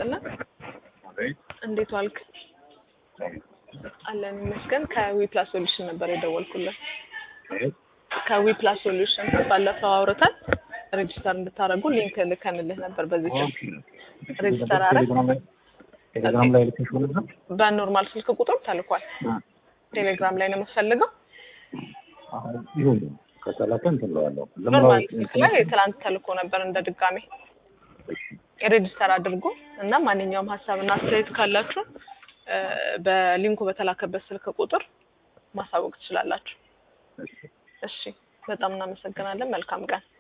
ይስጥልን እንዴት ዋልክ አለን ይመስገን ከዊፕላስ ሶሉሽን ነበር የደወልኩልህ ከዊፕላስ ሶሉሽን ባለፈው አውርተን ሬጂስተር እንድታረጉ ሊንክ ልከንልህ ነበር በዚህ ሬጂስተር አረ ቴሌግራም ላይ ልከሽ ነበር በኖርማል ስልክ ቁጥር ተልኳል ቴሌግራም ላይ ነው የምፈልገው አሁን ይሁን ከተላከን ተለዋለሁ ኖርማል ስልክ ላይ ትላንት ተልኮ ነበር እንደ ድጋሜ ሬጂስተር አድርጉ እና ማንኛውም ሐሳብና አስተያየት ካላችሁ በሊንኩ በተላከበት ስልክ ቁጥር ማሳወቅ ትችላላችሁ እሺ በጣም እናመሰግናለን መልካም ቀን